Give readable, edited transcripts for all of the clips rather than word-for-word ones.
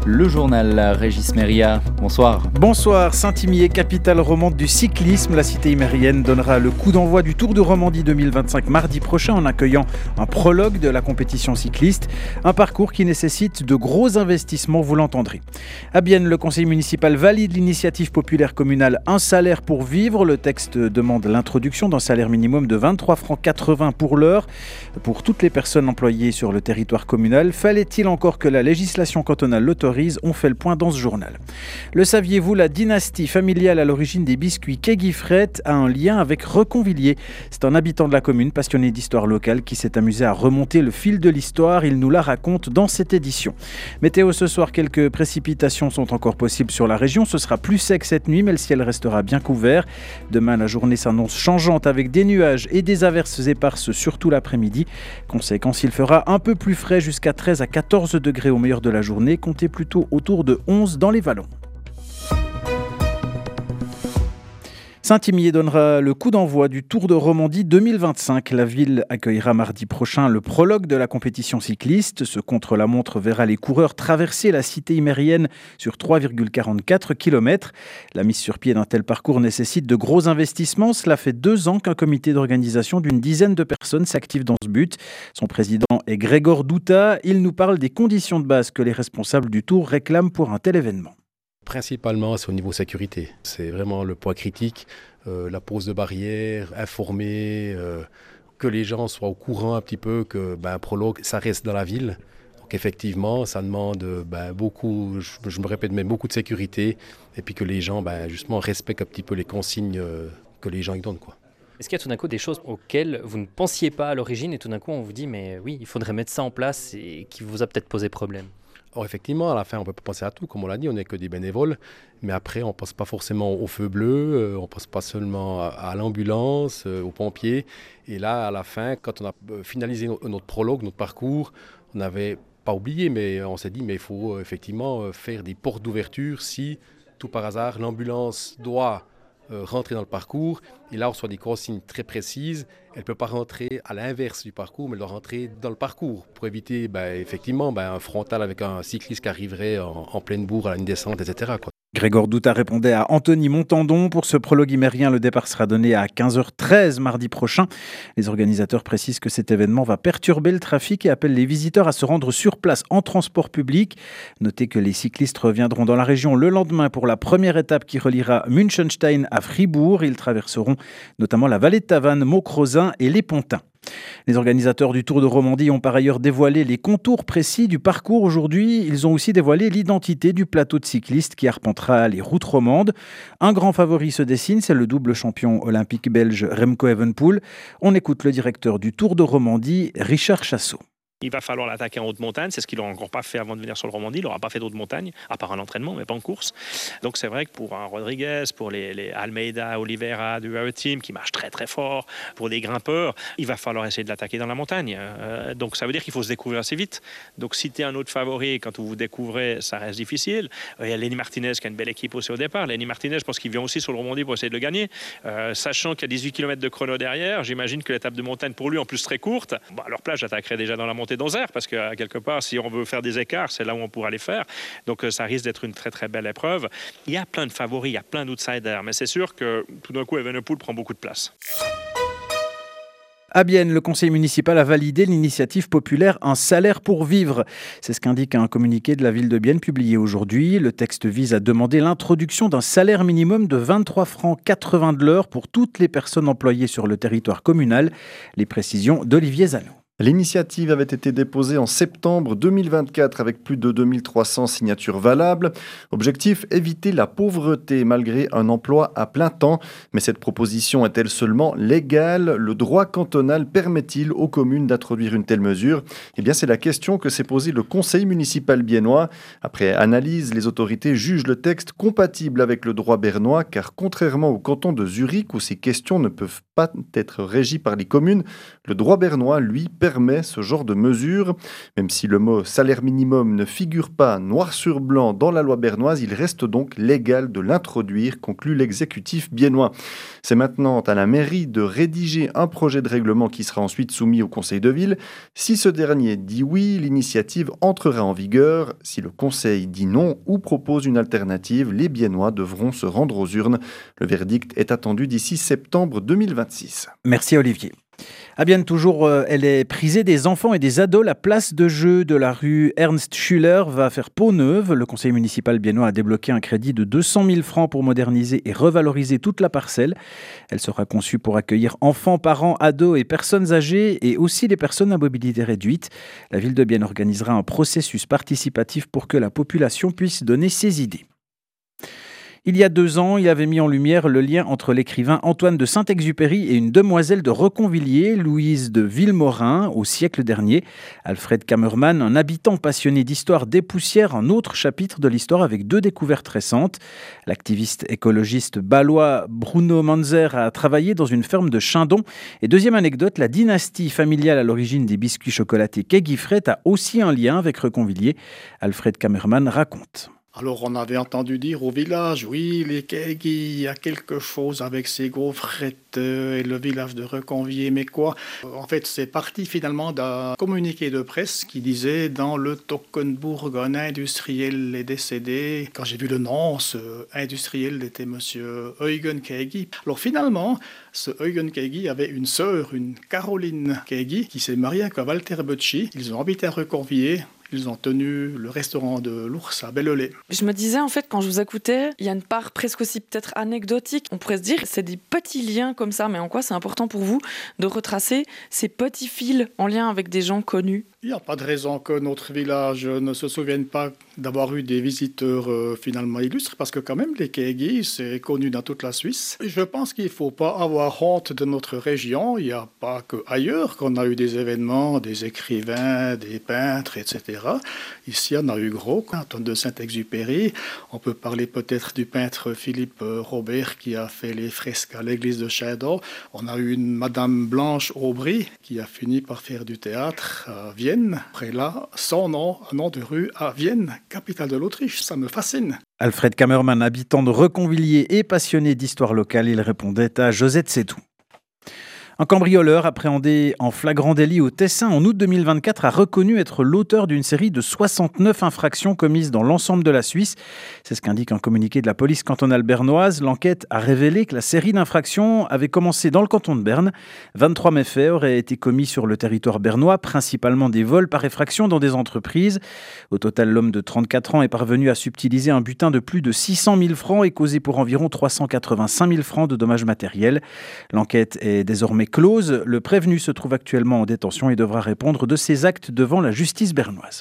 Le journal Régis Méria, bonsoir. Bonsoir, Saint-Imier, capitale romande du cyclisme. La cité imérienne donnera le coup d'envoi du Tour de Romandie 2025 mardi prochain en accueillant un prologue de la compétition cycliste. Un parcours qui nécessite de gros investissements, vous l'entendrez. À Bienne, le conseil municipal valide l'initiative populaire communale Un salaire pour vivre. Le texte demande l'introduction d'un salaire minimum de 23,80 francs pour l'heure pour toutes les personnes employées sur le territoire communal. Fallait-il encore que la législation cantonale l'autorise? On fait le point dans ce journal. Le saviez-vous, la dynastie familiale à l'origine des biscuits Keguifret a un lien avec Reconvilliers. C'est un habitant de la commune, passionné d'histoire locale, qui s'est amusé à remonter le fil de l'histoire. Il nous la raconte dans cette édition. Météo ce soir, quelques précipitations sont encore possibles sur la région. Ce sera plus sec cette nuit, mais le ciel restera bien couvert. Demain, la journée s'annonce changeante avec des nuages et des averses éparses, surtout l'après-midi. Conséquence, il fera un peu plus frais, jusqu'à 13 à 14 degrés au meilleur de la journée. Comptez plutôt autour de 11 dans les vallons. Saint-Imier donnera le coup d'envoi du Tour de Romandie 2025. La ville accueillera mardi prochain le prologue de la compétition cycliste. Ce contre-la-montre verra les coureurs traverser la cité imérienne sur 3,44 km. La mise sur pied d'un tel parcours nécessite de gros investissements. Cela fait 2 ans qu'un comité d'organisation d'une dizaine de personnes s'active dans ce but. Son président est Grégor Douta. Il nous parle des conditions de base que les responsables du Tour réclament pour un tel événement. Principalement, c'est au niveau sécurité. C'est vraiment le point critique. La pose de barrières, informer, que les gens soient au courant un petit peu que un prologue, ça reste dans la ville. Donc effectivement, ça demande beaucoup, je me répète, mais beaucoup de sécurité. Et puis que les gens justement respectent un petit peu les consignes que les gens y donnent, quoi. Est-ce qu'il y a tout d'un coup des choses auxquelles vous ne pensiez pas à l'origine et tout d'un coup on vous dit mais oui, il faudrait mettre ça en place et qui vous a peut-être posé problème? Or effectivement, à la fin, on ne peut pas penser à tout, comme on l'a dit, on n'est que des bénévoles, mais après, on ne pense pas forcément au feu bleu, on ne pense pas seulement à l'ambulance, aux pompiers. Et là, à la fin, quand on a finalisé notre prologue, notre parcours, on n'avait pas oublié, mais on s'est dit, mais il faut effectivement faire des portes d'ouverture si, tout par hasard, l'ambulance doit rentrer dans le parcours. Et là, on reçoit des consignes très précises. Elle ne peut pas rentrer à l'inverse du parcours, mais elle doit rentrer dans le parcours pour éviter effectivement un frontal avec un cycliste qui arriverait en pleine bourre à une descente, etc., quoi. Grégor Douta répondait à Anthony Montandon. Pour ce prologue imérien, le départ sera donné à 15h13 mardi prochain. Les organisateurs précisent que cet événement va perturber le trafic et appellent les visiteurs à se rendre sur place en transport public. Notez que les cyclistes reviendront dans la région le lendemain pour la première étape qui reliera Münchenstein à Fribourg. Ils traverseront notamment la vallée de Tavannes, Maucrozin et les Pontins. Les organisateurs du Tour de Romandie ont par ailleurs dévoilé les contours précis du parcours aujourd'hui. Ils ont aussi dévoilé l'identité du plateau de cyclistes qui arpentera les routes romandes. Un grand favori se dessine, c'est le double champion olympique belge Remco Evenepoel. On écoute le directeur du Tour de Romandie, Richard Chassot. Il va falloir l'attaquer en haute montagne, c'est ce qu'il n'aura encore pas fait avant de venir sur le Romandie. Il n'aura pas fait d'autres montagnes, à part un entraînement, mais pas en course. Donc c'est vrai que pour un Rodriguez, pour les Almeida, Oliveira, du Team, qui marchent très très fort, pour des grimpeurs, il va falloir essayer de l'attaquer dans la montagne. Donc ça veut dire qu'il faut se découvrir assez vite. Donc si tu es un autre favori, quand vous vous découvrez, ça reste difficile. Il y a Lenny Martinez qui a une belle équipe aussi au départ. Lenny Martinez, je pense qu'il vient aussi sur le Romandie pour essayer de le gagner. Sachant qu'il y a 18 km de chrono derrière, j'imagine que l'étape de montagne pour lui, en plus très courte, à leur place, j'attaquerai déjà dans la montée d'Anzer, parce que quelque part, si on veut faire des écarts, c'est là où on pourra les faire. Donc ça risque d'être une très très belle épreuve. Il y a plein de favoris, il y a plein d'outsiders, mais c'est sûr que tout d'un coup, Evenepoel prend beaucoup de place. À Bienne, le conseil municipal a validé l'initiative populaire Un salaire pour vivre. C'est ce qu'indique un communiqué de la ville de Bienne publié aujourd'hui. Le texte vise à demander l'introduction d'un salaire minimum de 23,80 francs de l'heure pour toutes les personnes employées sur le territoire communal. Les précisions d'Olivier Zano. L'initiative avait été déposée en septembre 2024 avec plus de 2300 signatures valables. Objectif, éviter la pauvreté malgré un emploi à plein temps. Mais cette proposition est-elle seulement légale? Le droit cantonal permet-il aux communes d'introduire une telle mesure? Eh bien, c'est la question que s'est posée le conseil municipal biennois. Après analyse, les autorités jugent le texte compatible avec le droit bernois car contrairement au canton de Zurich où ces questions ne peuvent pas être régies par les communes, le droit bernois, lui, permet ce genre de mesure. Même si le mot salaire minimum ne figure pas noir sur blanc dans la loi bernoise, il reste donc légal de l'introduire, conclut l'exécutif biennois. C'est maintenant à la mairie de rédiger un projet de règlement qui sera ensuite soumis au conseil de ville. Si ce dernier dit oui, l'initiative entrera en vigueur. Si le conseil dit non ou propose une alternative, les biennois devront se rendre aux urnes. Le verdict est attendu d'ici septembre 2026. Merci Olivier. À Bienne toujours, elle est prisée des enfants et des ados. La place de jeu de la rue Ernst Schüller va faire peau neuve. Le conseil municipal biennois a débloqué un crédit de 200 000 francs pour moderniser et revaloriser toute la parcelle. Elle sera conçue pour accueillir enfants, parents, ados et personnes âgées et aussi les personnes à mobilité réduite. La ville de Bienne organisera un processus participatif pour que la population puisse donner ses idées. Il y a 2 ans, il avait mis en lumière le lien entre l'écrivain Antoine de Saint-Exupéry et une demoiselle de Reconvilliers, Louise de Villemorin, au siècle dernier. Alfred Kammermann, un habitant passionné d'histoire, dépoussière un autre chapitre de l'histoire avec 2 découvertes récentes. L'activiste écologiste balois Bruno Manzer a travaillé dans une ferme de Chindon. Et deuxième anecdote, la dynastie familiale à l'origine des biscuits chocolatés Keguifret a aussi un lien avec Reconvilliers. Alfred Kammermann raconte. Alors on avait entendu dire au village, oui, les Keguy, il y a quelque chose avec ces gaufrettes et le village de Reconvilliers, mais quoi? En fait, c'est parti finalement d'un communiqué de presse qui disait dans le Tockenbourg, un industriel est décédé. Quand j'ai vu le nom, ce industriel était monsieur Eugen Keguy. Alors finalement, ce Eugen Keguy avait une sœur, une Caroline Keguy, qui s'est mariée avec Walter Bötschi. Ils ont habité à Reconvilliers. Ils ont tenu le restaurant de l'Ours à Bellelay. Je me disais, en fait, quand je vous écoutais, il y a une part presque aussi peut-être anecdotique. On pourrait se dire, c'est des petits liens comme ça, mais en quoi c'est important pour vous de retracer ces petits fils en lien avec des gens connus? Il n'y a pas de raison que notre village ne se souvienne pas d'avoir eu des visiteurs finalement illustres, parce que quand même, les Keguy, c'est connu dans toute la Suisse. Je pense qu'il ne faut pas avoir honte de notre région. Il n'y a pas qu'ailleurs qu'on a eu des événements, des écrivains, des peintres, etc. Ici, on a eu gros, Antoine de Saint-Exupéry. On peut parler peut-être du peintre Philippe Robert qui a fait les fresques à l'église de Chindon. On a eu une Madame Blanche Aubry qui a fini par faire du théâtre à Vienne. Après là, son nom, un nom de rue à Vienne, capitale de l'Autriche. Ça me fascine. Alfred Kammermann, habitant de Reconvilliers et passionné d'histoire locale, il répondait à Josette Sétou. Un cambrioleur appréhendé en flagrant délit au Tessin en août 2024 a reconnu être l'auteur d'une série de 69 infractions commises dans l'ensemble de la Suisse. C'est ce qu'indique un communiqué de la police cantonale bernoise. L'enquête a révélé que la série d'infractions avait commencé dans le canton de Berne. 23 méfaits auraient été commis sur le territoire bernois, principalement des vols par effraction dans des entreprises. Au total, l'homme de 34 ans est parvenu à subtiliser un butin de plus de 600 000 francs et causé pour environ 385 000 francs de dommages matériels. L'enquête est désormais close. Le prévenu se trouve actuellement en détention et devra répondre de ses actes devant la justice bernoise.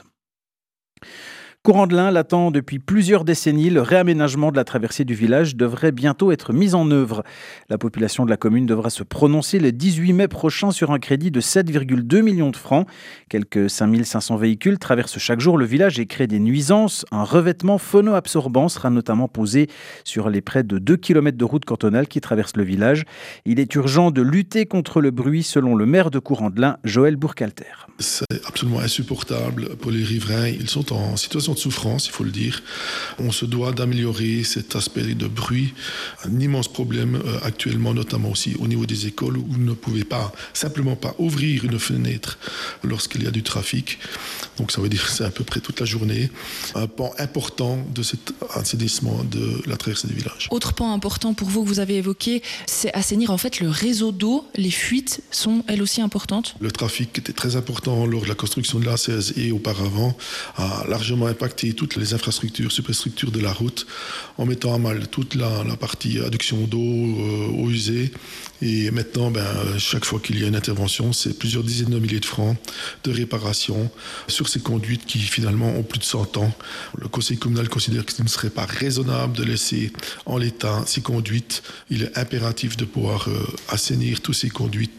Courant-de-Lin l'attend depuis plusieurs décennies. Le réaménagement de la traversée du village devrait bientôt être mis en œuvre. La population de la commune devra se prononcer le 18 mai prochain sur un crédit de 7,2 millions de francs. Quelques 5500 véhicules traversent chaque jour le village et créent des nuisances. Un revêtement phono-absorbant sera notamment posé sur les près de 2 km de route cantonale qui traversent le village. Il est urgent de lutter contre le bruit, selon le maire de Courant-de-Lin, Joël Bourcalter. C'est absolument insupportable pour les riverains. Ils sont en situation de souffrance, il faut le dire. On se doit d'améliorer cet aspect de bruit. Un immense problème actuellement, notamment aussi au niveau des écoles, où vous ne pouvez pas simplement pas ouvrir une fenêtre lorsqu'il y a du trafic. Donc ça veut dire que c'est à peu près toute la journée. Un pan important de cet assainissement de la traversée du village. Autre pan important pour vous que vous avez évoqué, c'est assainir en fait le réseau d'eau. Les fuites sont elles aussi importantes. Le trafic était très important lors de la construction de l'A16 et auparavant, a largement impacté toutes les infrastructures, superstructures de la route, en mettant à mal toute la partie adduction d'eau, eau usée. Et maintenant, chaque fois qu'il y a une intervention, c'est plusieurs dizaines de milliers de francs de réparation sur ces conduites qui finalement ont plus de 100 ans. Le conseil communal considère que ce ne serait pas raisonnable de laisser en l'état ces conduites. Il est impératif de pouvoir assainir toutes ces conduites,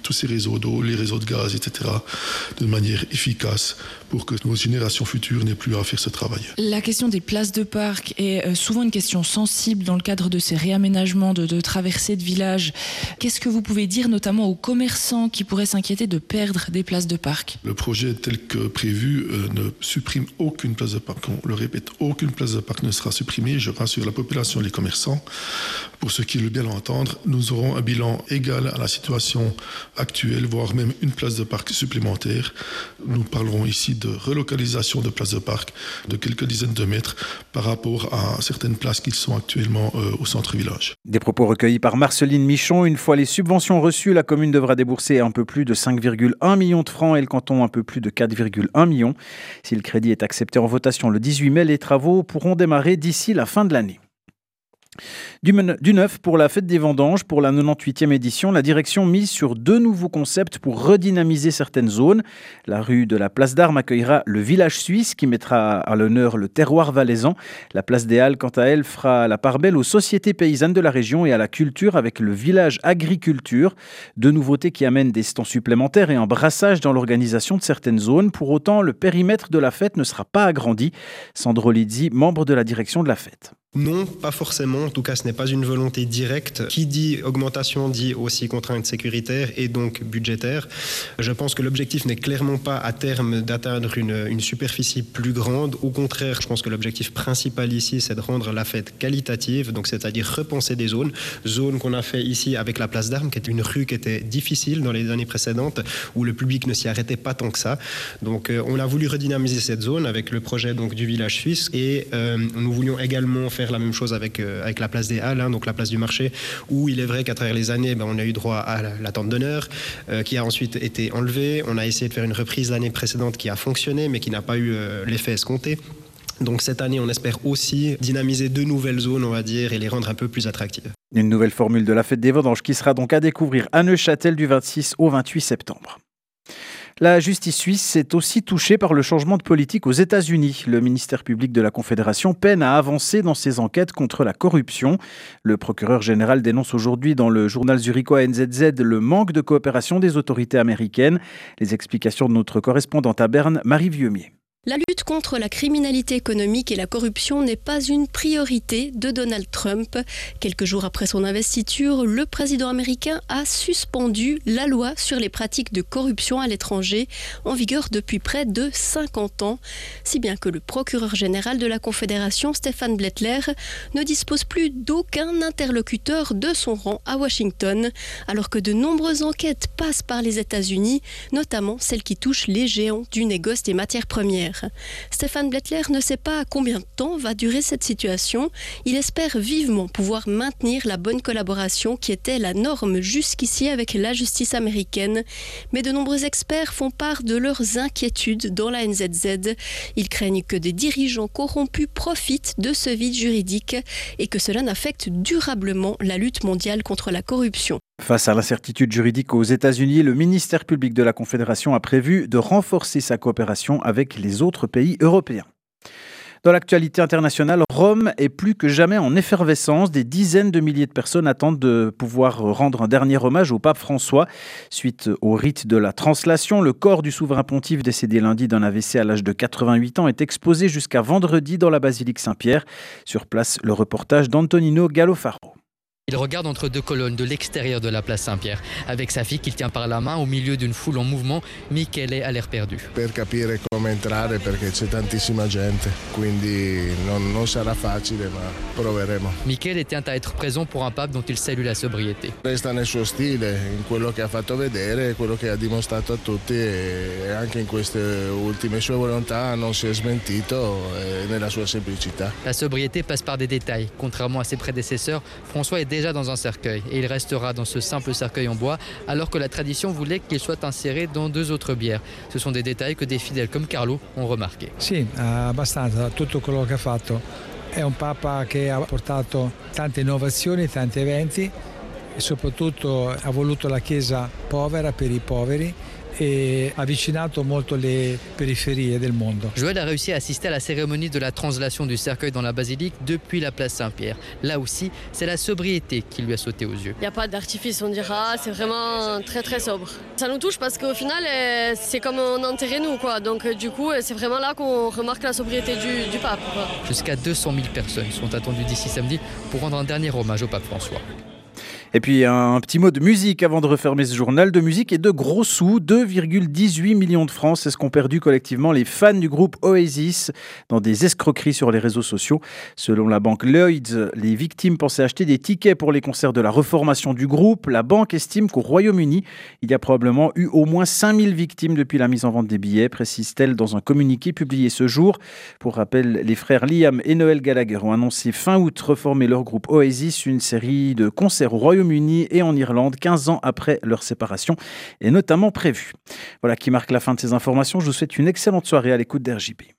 tous ces réseaux d'eau, les réseaux de gaz, etc., de manière efficace pour que nos générations futures n'aient plus à faire ce travail. La question des places de parc est souvent une question sensible dans le cadre de ces réaménagements de traversées de villages. Qu'est-ce que vous pouvez dire notamment aux commerçants qui pourraient s'inquiéter de perdre des places de parc? Le projet tel que prévu ne supprime aucune place de parc. On le répète, aucune place de parc ne sera supprimée. Je rassure la population et les commerçants. Pour ceux qui veulent bien l'entendre, nous aurons un bilan égal à la situation actuelle, voire même une place de parc supplémentaire. Nous parlerons ici de relocalisation de places de parc de quelques dizaines de mètres par rapport à certaines places qui sont actuellement au centre-village. Des propos recueillis par Marceline Michon. Une fois les subventions reçues, la commune devra débourser un peu plus de 5,1 millions de francs et le canton un peu plus de 4,1 millions. Si le crédit est accepté en votation le 18 mai, les travaux pourront démarrer d'ici la fin de l'année. Du neuf pour la fête des vendanges, pour la 98e édition, la direction mise sur 2 nouveaux concepts pour redynamiser certaines zones. La rue de la Place d'Armes accueillera le village suisse qui mettra à l'honneur le terroir valaisan. La Place des Halles, quant à elle, fera la part belle aux sociétés paysannes de la région et à la culture avec le village agriculture. 2 nouveautés qui amènent des stands supplémentaires et un brassage dans l'organisation de certaines zones. Pour autant, le périmètre de la fête ne sera pas agrandi. Sandro Lizzi, membre de la direction de la fête. Non, pas forcément. En tout cas, ce n'est pas une volonté directe. Qui dit augmentation dit aussi contraintes sécuritaires et donc budgétaires. Je pense que l'objectif n'est clairement pas à terme d'atteindre une superficie plus grande. Au contraire, je pense que l'objectif principal ici, c'est de rendre la fête qualitative, donc c'est-à-dire repenser des zones qu'on a fait ici avec la Place d'Armes, qui est une rue qui était difficile dans les années précédentes, où le public ne s'y arrêtait pas tant que ça. Donc on a voulu redynamiser cette zone avec le projet donc, du village suisse et nous voulions également faire la même chose avec la place des Halles, donc la place du marché, où il est vrai qu'à travers les années, on a eu droit à la tente d'honneur, qui a ensuite été enlevée. On a essayé de faire une reprise l'année précédente qui a fonctionné, mais qui n'a pas eu l'effet escompté. Donc cette année, on espère aussi dynamiser 2 nouvelles zones, on va dire, et les rendre un peu plus attractives. Une nouvelle formule de la fête des vendanges qui sera donc à découvrir à Neuchâtel du 26 au 28 septembre. La justice suisse est aussi touchée par le changement de politique aux États-Unis. Le ministère public de la Confédération peine à avancer dans ses enquêtes contre la corruption. Le procureur général dénonce aujourd'hui dans le journal zurichois NZZ le manque de coopération des autorités américaines. Les explications de notre correspondante à Berne, Marie Vieumier. La lutte contre la criminalité économique et la corruption n'est pas une priorité de Donald Trump. Quelques jours après son investiture, le président américain a suspendu la loi sur les pratiques de corruption à l'étranger, en vigueur depuis près de 50 ans. Si bien que le procureur général de la Confédération, Stefan Blättler, ne dispose plus d'aucun interlocuteur de son rang à Washington, alors que de nombreuses enquêtes passent par les États-Unis, notamment celles qui touchent les géants du négoce des matières premières. Stefan Blättler ne sait pas combien de temps va durer cette situation. Il espère vivement pouvoir maintenir la bonne collaboration qui était la norme jusqu'ici avec la justice américaine. Mais de nombreux experts font part de leurs inquiétudes dans la NZZ. Ils craignent que des dirigeants corrompus profitent de ce vide juridique et que cela n'affecte durablement la lutte mondiale contre la corruption. Face à l'incertitude juridique aux États-Unis, le ministère public de la Confédération a prévu de renforcer sa coopération avec les autres pays européens. Dans l'actualité internationale, Rome est plus que jamais en effervescence. Des dizaines de milliers de personnes attendent de pouvoir rendre un dernier hommage au pape François. Suite au rite de la translation, le corps du souverain pontife décédé lundi d'un AVC à l'âge de 88 ans est exposé jusqu'à vendredi dans la basilique Saint-Pierre. Sur place, le reportage d'Antonino Gallofaro. Il regarde entre 2 colonnes de l'extérieur de la place Saint-Pierre. Avec sa fille qu'il tient par la main au milieu d'une foule en mouvement, Michele a l'air perdu. Per capire come entrare perché c'è tantissima gente, quindi non sarà facile ma proveremo. Michele tient à être présent pour un pape dont il salue la sobriété. Resta nel suo stile, in quello che ha fatto vedere, quello che ha dimostrato a tutti e anche in queste ultime sue volontà non si è smentito nella sua semplicità. La sobriété passe par des détails. Contrairement à ses prédécesseurs, François est déjà dans un cercueil et il restera dans ce simple cercueil en bois alors que la tradition voulait qu'il soit inséré dans 2 autres bières. Ce sont des détails que des fidèles comme Carlo ont remarqué. Sì, abbastanza. Tutto quello che ha fatto. È un papa che ha portato tante innovazioni, tanti eventi e soprattutto ha voluto la Chiesa povera per i poveri e avvicinato molto le periferie del mondo. Joël a réussi à assister à la cérémonie de la translation du cercueil dans la basilique depuis la place Saint-Pierre. Là aussi, c'est la sobriété qui lui a sauté aux yeux. Il n'y a pas d'artifice, on dira, c'est vraiment très très sobre. Ça nous touche parce qu'au final, c'est comme on enterrait nous, quoi. Donc du coup, c'est vraiment là qu'on remarque la sobriété du pape, quoi. Jusqu'à 200 000 personnes sont attendues d'ici samedi pour rendre un dernier hommage au pape François. Et puis un petit mot de musique avant de refermer ce journal. De musique et de gros sous, 2,18 millions de francs, c'est ce qu'ont perdu collectivement les fans du groupe Oasis dans des escroqueries sur les réseaux sociaux. Selon la banque Lloyds, les victimes pensaient acheter des tickets pour les concerts de la reformation du groupe. La banque estime qu'au Royaume-Uni, il y a probablement eu au moins 5000 victimes depuis la mise en vente des billets, précise-t-elle dans un communiqué publié ce jour. Pour rappel, les frères Liam et Noel Gallagher ont annoncé fin août reformer leur groupe Oasis, une série de concerts au Royaume-Uni et en Irlande 15 ans après leur séparation est notamment prévue. Voilà qui marque la fin de ces informations. Je vous souhaite une excellente soirée à l'écoute d'RJB.